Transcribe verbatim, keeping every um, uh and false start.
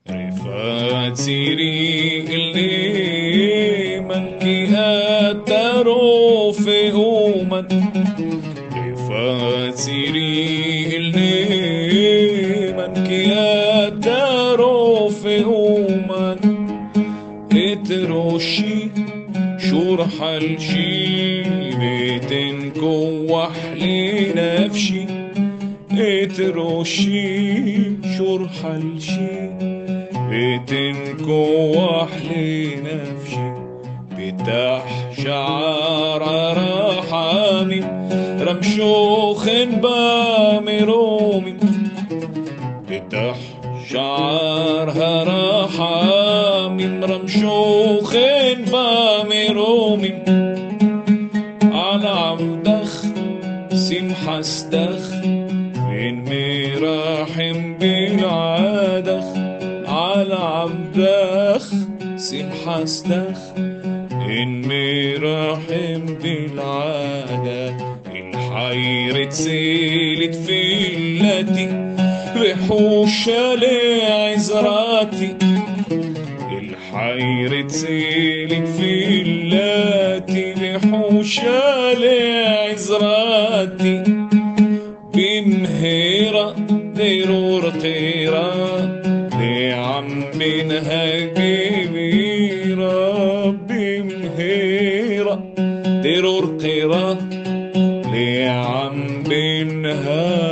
رفات سيري اللي من كي أترو في أومن رفات سيري اللي من كي أترو في أومن اتروشي شرح الشي بتنكوح لنفسي اتروشي شرح الشي بتنكوح لنفسي بتاح شعر رحامي رمشوخ بامرومي بتاح شعرها رحامي رمشوخ بامرومي على عمدخ سمحستخ من مراحم بالعادخ على عمدخ سمحستخ إن مراحم بالعادة الحيرة تسيلت في اللتي رحوشة لعزراتي الحيرة تسيلت في اللتي رحوشة لعزراتي بمهيرة ضرور قيرة لعم منها كبيرة بمهيرة ضرور قيرة لعم منها